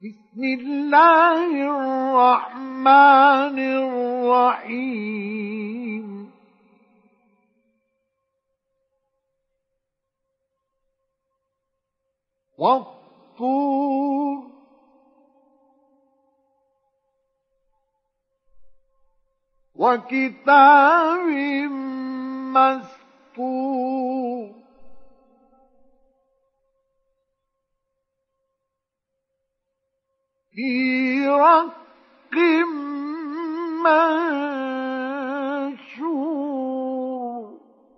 بسم الله الرحمن الرحيم والطور وكتاب مسطور في رق منشور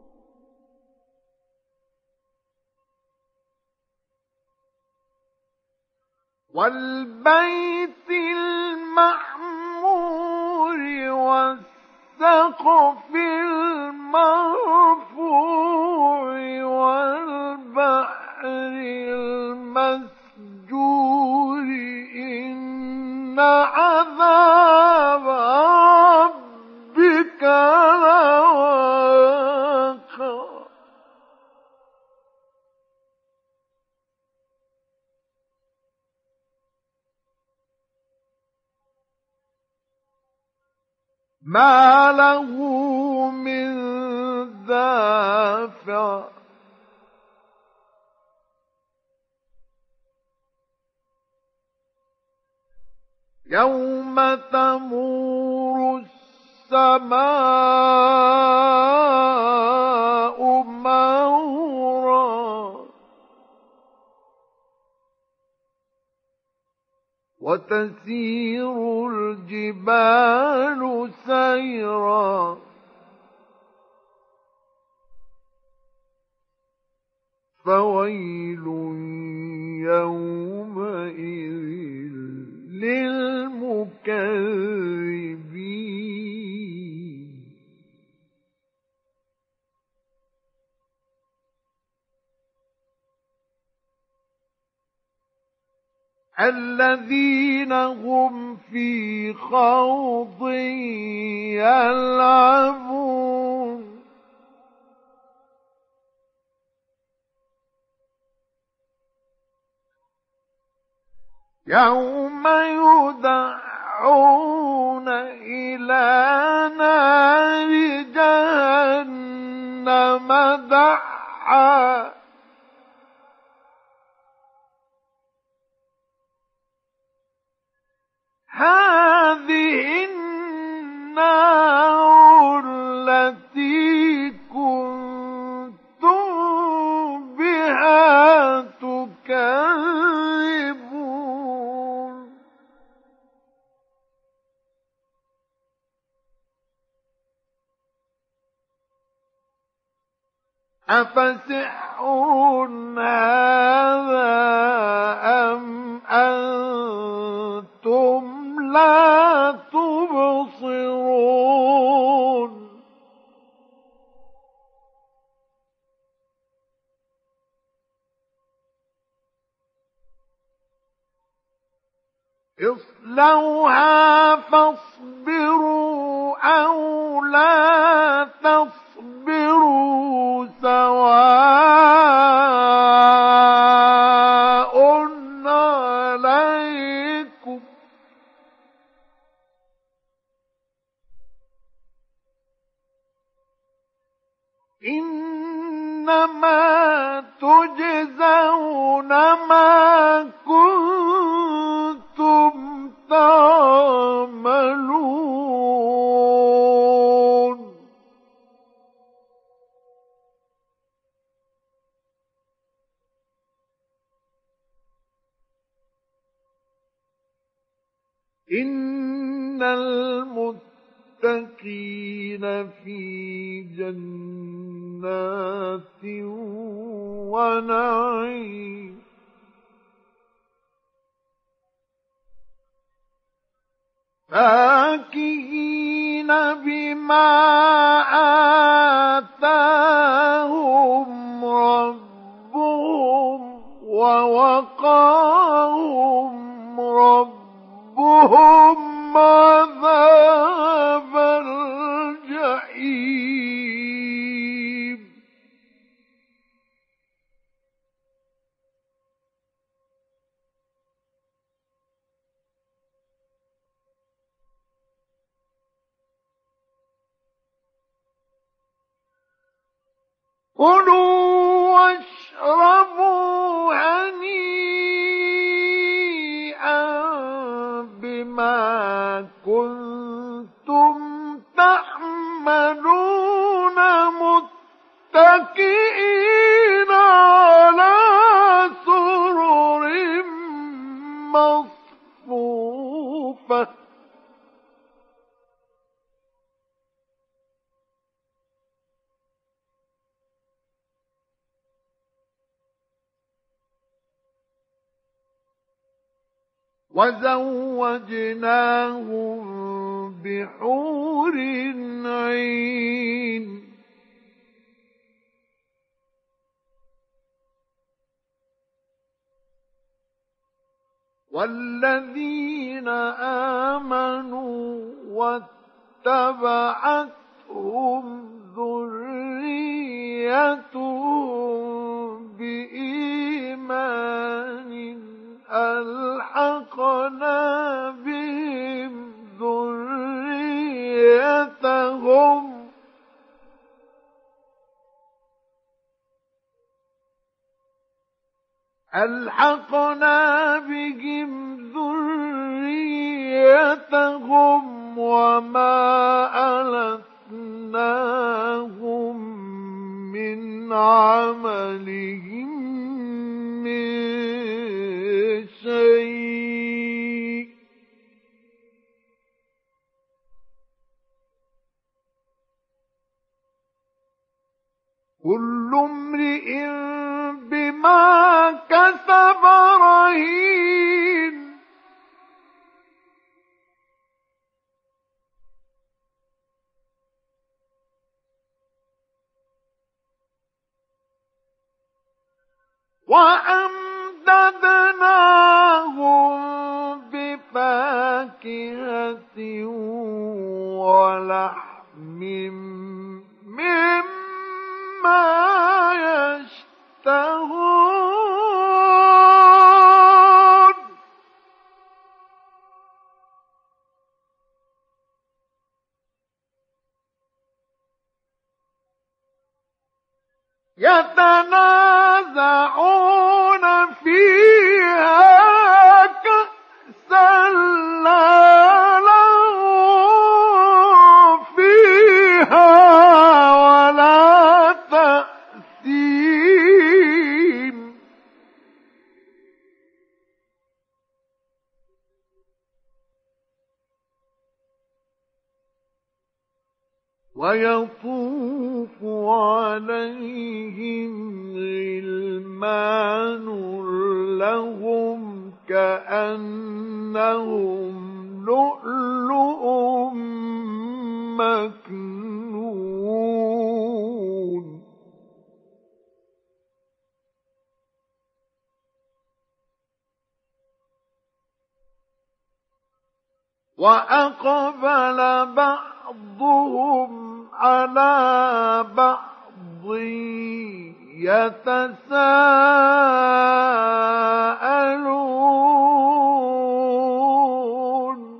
والبيت المعمور والسقف المرفوع والبحر المسجور إن عذاب ربك لواقع ما له من دافع يوم تمور السماء مورا وتسير الجبال سيرا فويل يومئذ للمكذبين الذين هم في خوض يلعبون يوم يدعون إلى نار جهنم دعا هذه النار التي كنتم بها تكذبون أفسحر هذا أم أنتم لا تبصرون اصلوها فاصبروا أو لا تصبروا سواء عليكم إنما تجزون ما كنتم تعملون إن المتقين في جنات ونعيم فاكهين بما آتاهم ربهم ووقاهم ربهم عذاب الجحيم كلوا واشربوا هنيئا بما كنتم تعملون متكئين على سرر مصفوفة وزوجناهم بحور عين والذين آمنوا واتبعتهم ذريتهم بإيمان ألحقنا بهم ذريتهم وما ألتناهم من عملهم من شيء كل امرئ بما كسب رهين وأمددناهم بفاكهة ولحم مما يشتهون يتنازعون فيها كأسا لا لغو فيها ولا تأثيم ويطوف عليهم غلمان لهم كأنهم لؤلؤ مكنون وأقبل بعضهم على بعض يتساءلون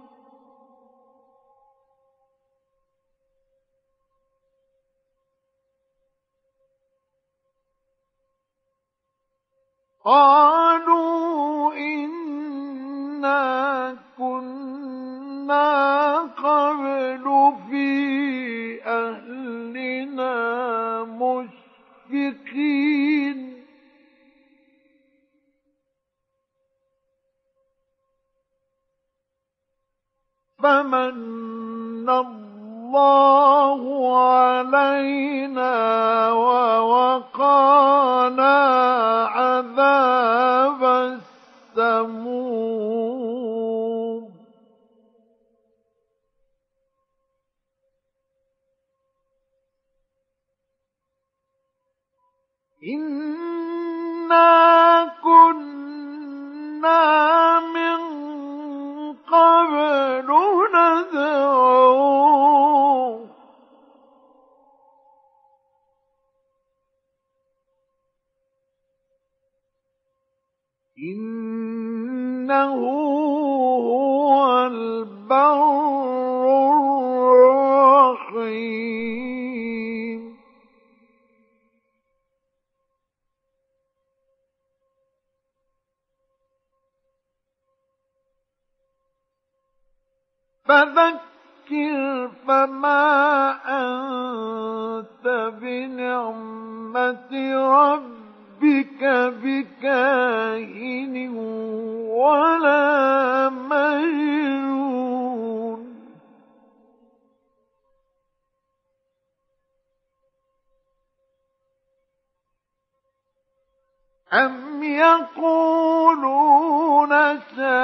قالوا إنا كنا قبل في أهلنا مشفقين فمن الله علينا ووقانا عذاب السموم إنا كنا من قبل ندعوه إنه هو البر الرحيم فذكر فما أنت بنعمة ربك بكاهن ولا مجنون أم يقولون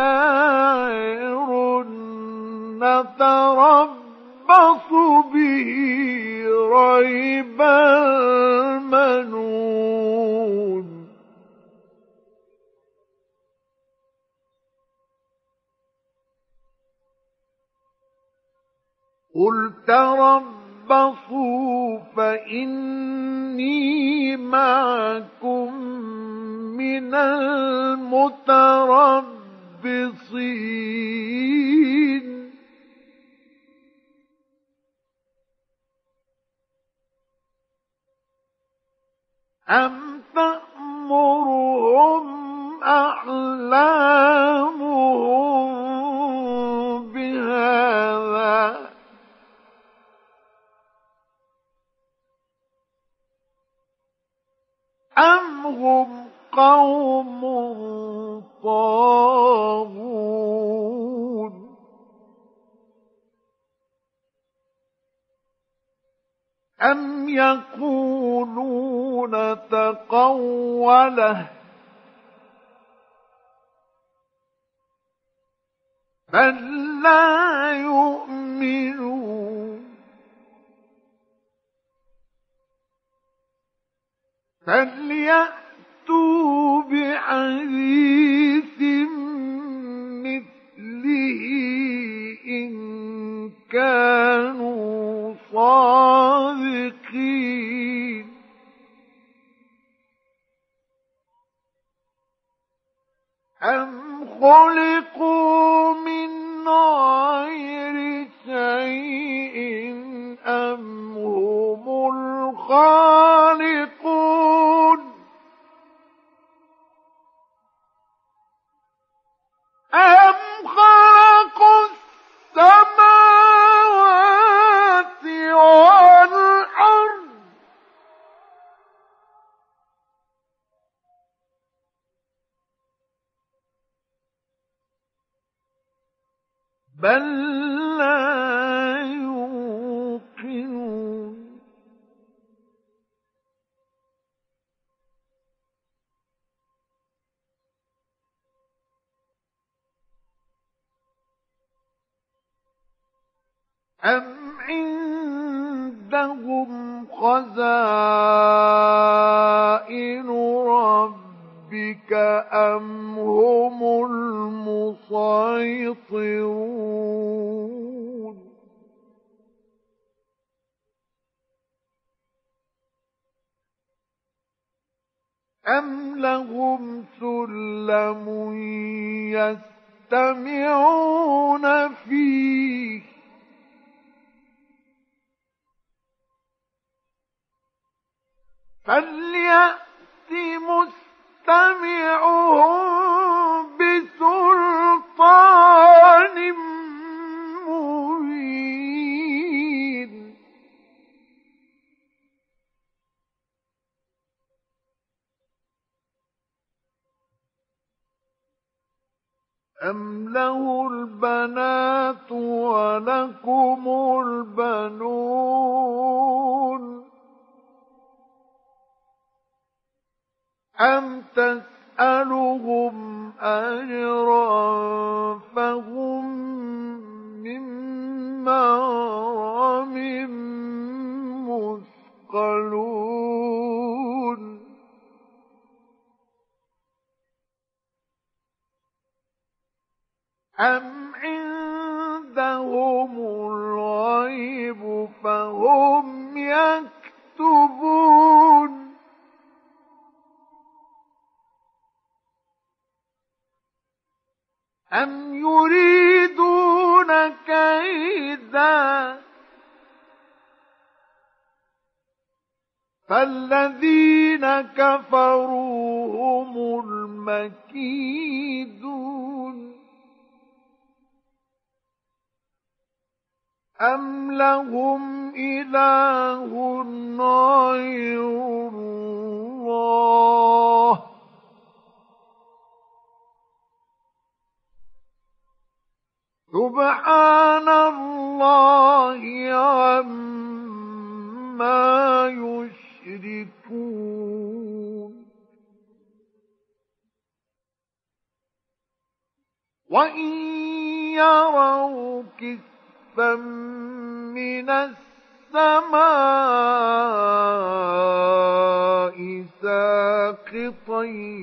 شاعر نتربص به ريب المنون قل تربصوا فإني معكم من المتربصين أم تأمرهم أحلامهم بهذا أم هم قوم طاغون أم يقولون تقوله بل لا يؤمنون فليأتوا بحديث مثله إن كانوا صادقين أم خلقوا من غير شيء أم هم الخالقون أم خلقوا السماوات والأرض بل لا يوقنون أم عندهم خزائن ربك أم هم المسيطرون أم لهم سلم يستمعون فيه فليأت مستمعهم بسلطان مبين أم له البنات ولكم البنون أم تسألهم أجرا فهم من مغرم مثقلون أم عندهم الغيب فهم يكتبون أم يريدون كيدا فالذين كفروا هم المكيدون أم لهم إله غير الله سبحان الله عما يشركون وإن يروا كسفا من السماء ساقطا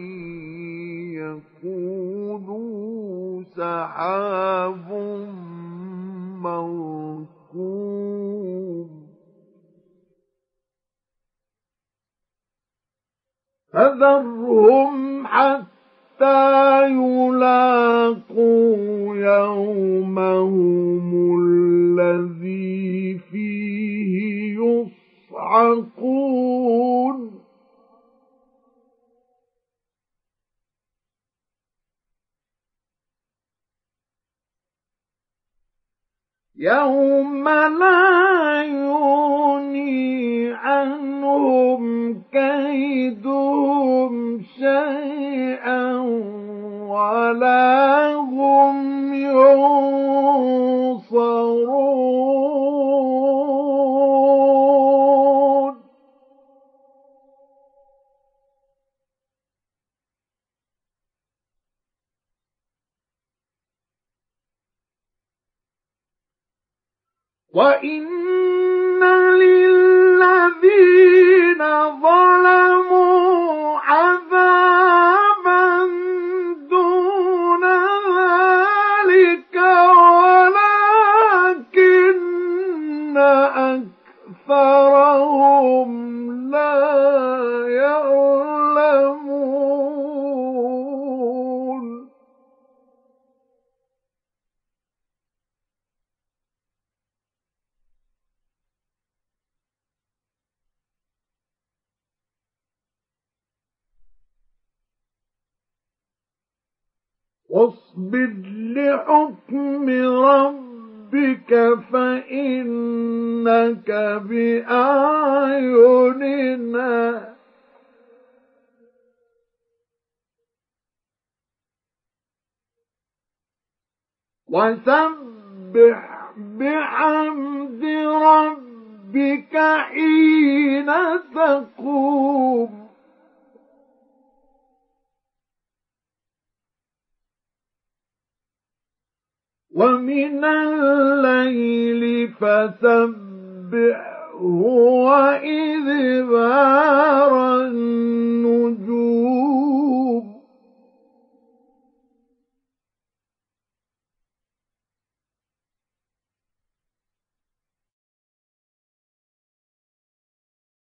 يقولوا سحاب مركوم فذرهم حتى يلاقوا يومهم الذي فيه يصعقون يوم لا يغني عنهم كيدهم شيئا ولا هم ينصرون وإن للذين ظلموا عذابا دون ذلك ولكن أكثرهم لا يعلمون واصبر لحكم ربك فإنك بأعيننا وسبح بحمد ربك حين تقوم ومن الليل فسبحه وإدبار